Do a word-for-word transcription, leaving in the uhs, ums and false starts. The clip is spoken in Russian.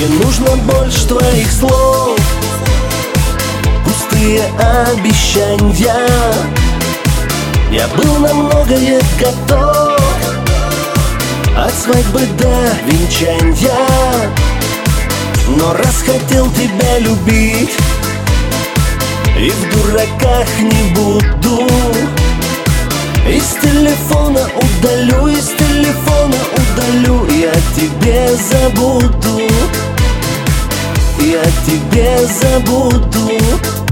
Мне нужно больше твоих слов, пустые обещания. Я был на многое готов, от свадьбы до венчания. Но раз хотел тебя любить, и в дураках не буду. Из телефона удалю, из телефона удалю. Я тебе забуду, я тебе забуду.